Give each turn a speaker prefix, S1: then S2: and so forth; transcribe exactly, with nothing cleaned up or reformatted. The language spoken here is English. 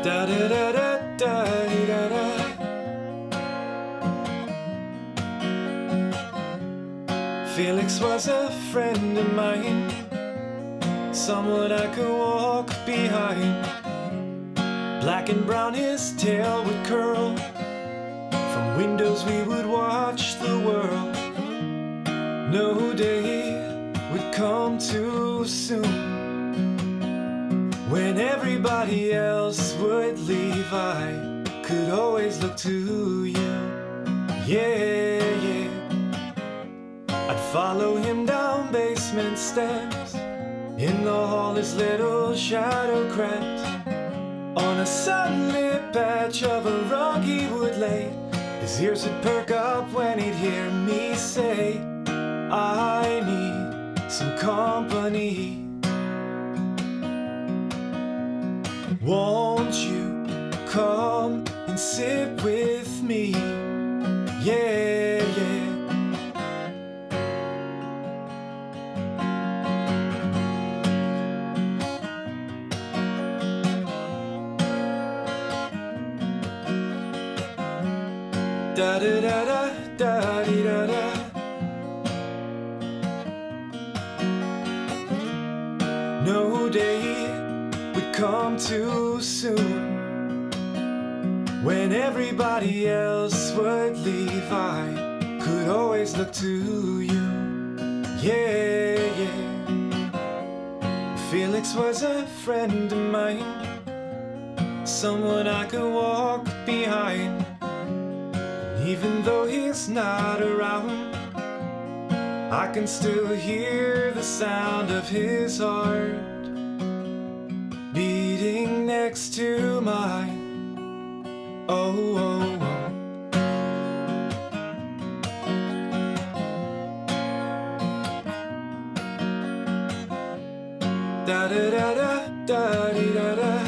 S1: Da da da da da da da. Felix was a friend of mine, someone I could walk behind. Black and brown his tail would curl, from windows we would watch the world. No day would come too soon, when everybody else would leave, I could always look to you. Yeah, yeah. I'd follow him down basement steps, in the hall his little shadow crept. On a sunlit patch of a rug he would lay, his ears would perk up when he'd hear me say, I need some company. Won't you come and sit with me? Yeah, yeah. Da da da da da dee da da. No day would come too soon, when everybody else would leave, I could always look to you. Yeah, yeah. Felix was a friend of mine, someone I could walk behind. Even though he's not around, I can still hear the sound of his heart beating next to mine. Oh, oh, oh. Da da da da da dee da da.